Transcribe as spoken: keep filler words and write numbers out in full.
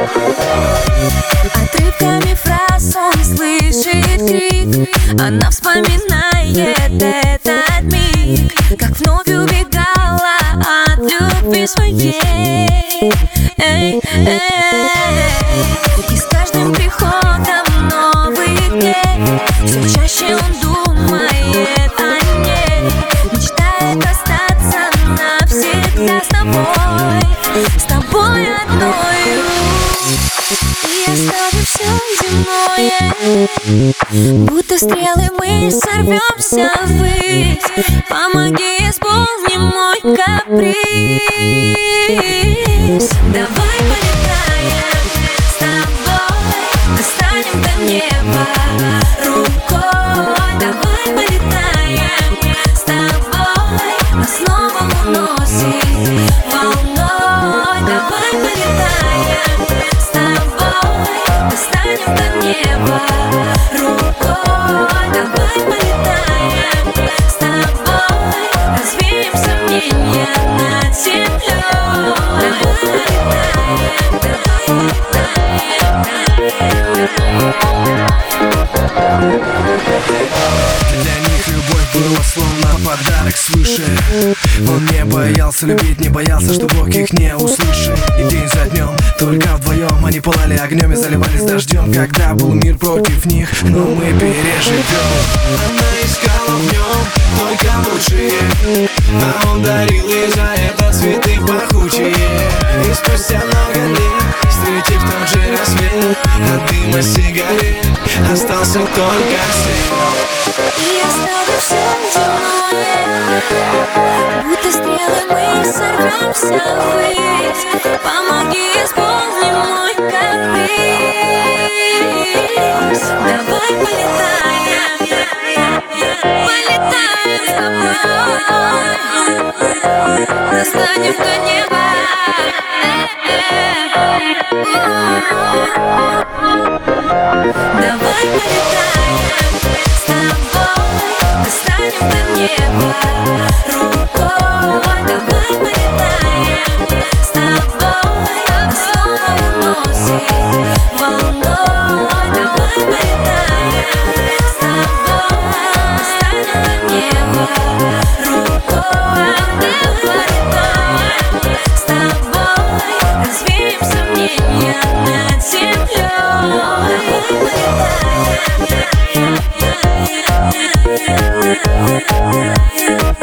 Отрывками фраз он слышит крик, она вспоминает этот миг, как вновь убегала от любви своей. Эй, эй. И с каждым приходом новых дней все чаще он думает о ней, мечтает остаться навсегда с тобой, с тобой одной. И оставим все земное, будто стрелы мы сорвемся ввысь. Помоги, исполни мой каприз. Давай полетаем с тобой, достанем до неба рукой. Давай полетаем с тобой, нас снова уносит волной. Давай полетаем с тобой, достанем до неба рукой. Давай полетаем с тобой, развеем сомнения над землей. Давай полетаем, давай полетаем. Для них любовь была словно подарок свыше. Он не боялся любить, не боялся, что Бог их не услышит. И день за днем, только вдвоем они пылали огнем и заливались дождем, когда был мир против них, но мы переживем. Она искала в нем только лучшее, а он дарил ей за это цветы пахучие. И спустя много лет, встретив тот же рассвет, от дыма сигарет остался только свет. И оставим все земное, будто стрелы мы сорвемся ввысь. Помоги, исполни мой каприз. Давай полетаем, полетаем с тобой, достанем до неба. Давай полетаем с тобой, достанем до неба рукой. Давай полетаем с тобой, нас снова уносит волной. Давай полетаем с тобой, достанем до неба рукой. Давай полетаем с тобой, развеем сомнения над землей. Давай полетаем.